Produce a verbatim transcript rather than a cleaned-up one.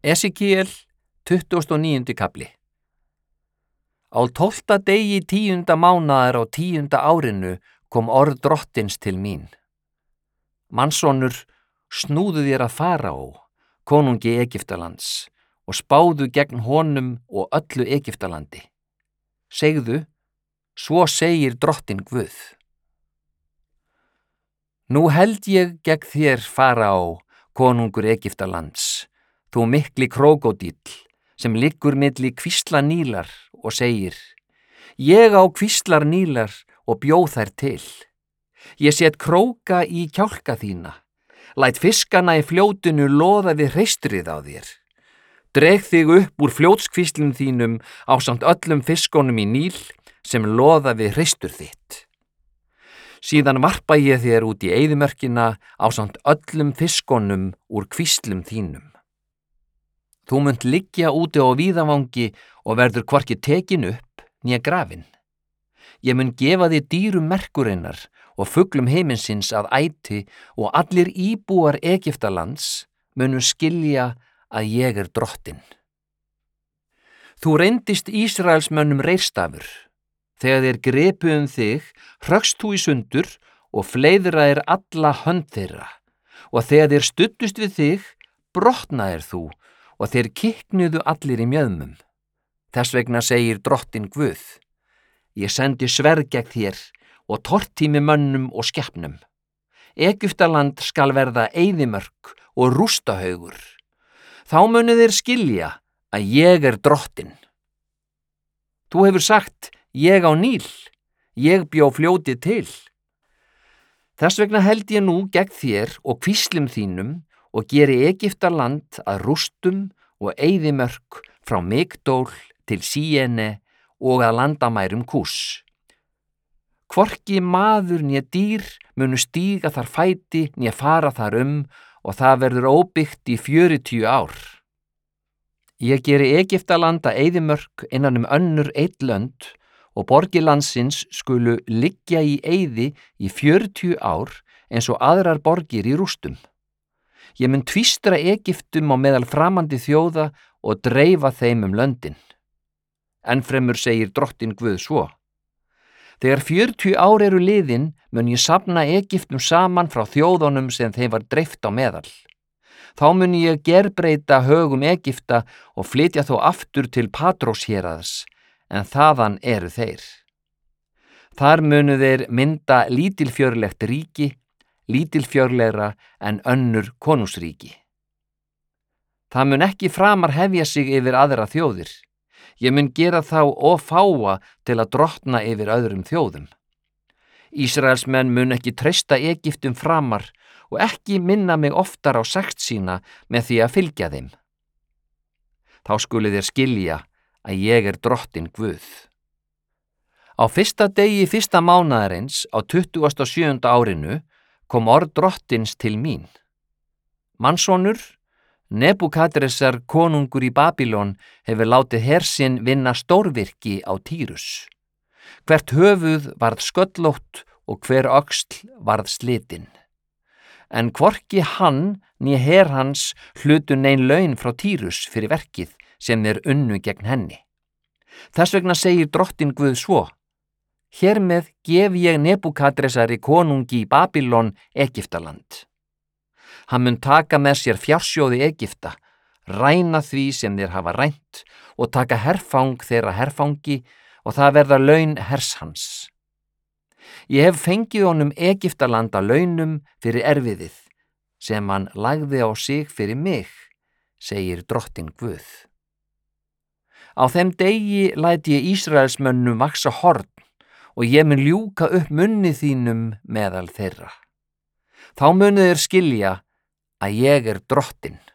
Esekiel, tuttugasti og níundi kafli. Á tólfta degi tíunda mánaðar á tíunda árinu kom orð Drottins til mín. Mannssonur, snúðu þér að Faraó, konungi Egyptalands, og spáðu gegn honum og öllu Egyptalandi. Segðu, svo segir Drottinn Guð. Nú held ég gegn þér, Faraó, konungur Egyptalands, þú mikli krókódíll, sem liggur milli kvísla Nílar og segir: Ég á kvíslar Nílar og bjó þær til. Ég set króka í kjálka þína, læt fiskana í fljótinu loða við hreistrið á þér. Dreg þig upp úr fljótskvíslum þínum ásamt öllum fiskonum í Níl sem loða við hreistur þitt. Síðan varpa ég þér út í eyðimörkina ásamt öllum fiskonum úr kvíslum þínum. Þú munt liggja úti á víðavangi og verður hvorki tekin upp né grafin. Ég mun gefa þig dýrum merkurinnar og fuglum heiminsins að æti, og allir íbúar Egyptalands munu skilja að ég er Drottinn. Þú reyndist Ísraelsmönnum reyrstafur. Þegar þeir gripu um þig, hrökkst þú í sundur og fleiðraðir alla hönd þeirra, og þegar þeir studdust við þig, brotnaðir þú, og þeir kiknuðu allir í mjöðmum. Þess vegna segir Drottinn Guð: Ég sendi sverð gegn þér og tortími mönnum og skepnum. Egyptaland skal verða eyðimörk og rústahaugur. Þá munu þeir skilja að ég er Drottinn. Þú hefur sagt: Ég á Níl, ég bjó fljótið til. Þess vegna held ég nú gegn þér og kvíslum þínum og geri Egyptaland að rústum og eyðimörk frá Migdól til Síene og að landamærum Kús. Hvorki maður né dýr munu stíga þar fæti né fara þar um, og það verður óbyggt í fjörutíu ár. Ég geri Egyptaland að eyðimörk innan um önnur eitt lönd, og borgir landsins skulu liggja í eyði í fjörutíu ár eins og aðrar borgir í rústum. Ég mun tvístra Egyptum á meðal framandi þjóða og dreifa þeim um löndin. Ennfremur segir Drottinn Guð svo: Þegar fjörutíu ár eru liðin mun ég safna Egyptum saman frá þjóðunum sem þeim var dreift á meðal. Þá mun ég gerbreyta högum Egypta og flytja þó aftur til Patrós héraðs, en þaðan eru þeir. Þar munu þeir mynda lítilfjörlegt ríki, lítilfjörlegra en önnur konungsríki. Það mun ekki framar hefja sig yfir aðra þjóðir. Ég mun gera þá of fáa til að drottna yfir öðrum þjóðum. Ísraelsmenn mun ekki treysta Egyptum framar og ekki minna mig oftar á sekt sína með því að fylgja þeim. Þá skulu þeir skilja að ég er Drottinn Guð. Á fyrsta degi fyrsta mánaðarins á tuttugasta og sjöunda árinu kom orð Drottins til mín. Mannssonur, Nebúkadresar konungur í Babýlon hefur látið her sinn vinna stórvirki á Týrus. Hvert höfuð varð sköllótt og hver öxl varð slitin. En hvorki hann né her hans hlutu nein laun frá Týrus fyrir verkið sem þeir unnu gegn henni. Þess vegna segir Drottinn Guð svo: Hér með gef ég Nebúkadresari konungi í Babýlon Egyptaland. Hann mun taka með sér fjársjóði Egypta, ræna því sem þeir hafa rænt og taka herfang þeirra herfangi, og það verða laun hers hans. Ég hef fengið honum Egyptaland að launum fyrir erfiðið sem hann lagði á sig fyrir mig, segir Drottinn Guð. Á þeim degi læt ég Ísraelsmönnum vaxa horn, og ég mun ljúka upp munni þínum meðal þeirra. Þá munu þeir skilja að ég er Drottinn.